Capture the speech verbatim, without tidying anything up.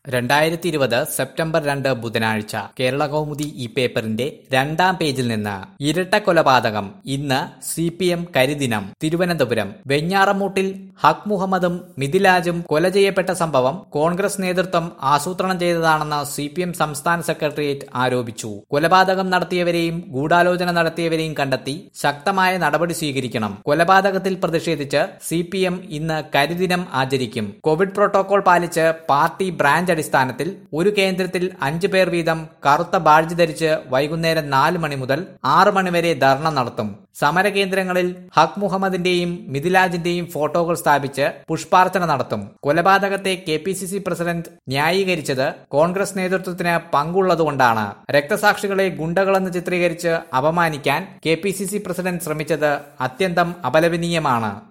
രണ്ടായിരത്തി ഇരുപത് സെപ്റ്റംബർ രണ്ട് ബുധനാഴ്ച കേരള കൗമുദി ഈ പേപ്പറിന്റെ രണ്ടാം പേജിൽ നിന്ന് ഇരട്ട കൊലപാതകം ഇന്ന് സി പി എം കരിദിനം. തിരുവനന്തപുരം വെഞ്ഞാറമൂട്ടിൽ ഹക് മുഹമ്മദും മിഥിലാജും കൊല ചെയ്യപ്പെട്ട സംഭവം കോൺഗ്രസ് നേതൃത്വം ആസൂത്രണം ചെയ്തതാണെന്ന് സി പി എം സംസ്ഥാന സെക്രട്ടേറിയറ്റ് ആരോപിച്ചു. കൊലപാതകം നടത്തിയവരെയും ഗൂഢാലോചന നടത്തിയവരെയും കണ്ടെത്തി ശക്തമായ നടപടി സ്വീകരിക്കണം. കൊലപാതകത്തിൽ പ്രതിഷേധിച്ച് സി പി എം ഇന്ന് കരിദിനം ആചരിക്കും. കോവിഡ് പ്രോട്ടോകോൾ പാലിച്ച് പാർട്ടി ബ്രാഞ്ച് അടിസ്ഥാനത്തിൽ ഒരു കേന്ദ്രത്തിൽ അഞ്ചു പേർ വീതം കറുത്ത ബാഡ്ജ് ധരിച്ച് വൈകുന്നേരം നാല് മണി മുതൽ ആറ് മണിവരെ ധർണ നടത്തും. സമരകേന്ദ്രങ്ങളിൽ ഹക് മുഹമ്മദിന്റെയും മിഥിലാജിന്റെയും ഫോട്ടോകൾ സ്ഥാപിച്ച് പുഷ്പാർച്ചന നടത്തും. കൊലപാതകത്തെ K P C C president ന്യായീകരിച്ചത് കോൺഗ്രസ് നേതൃത്വത്തിന് പങ്കുള്ളതുകൊണ്ടാണ്. രക്തസാക്ഷികളെ ഗുണ്ടകളെന്ന് ചിത്രീകരിച്ച് അപമാനിക്കാൻ K P C C president ശ്രമിച്ചത് അത്യന്തം അപലപനീയമാണ്.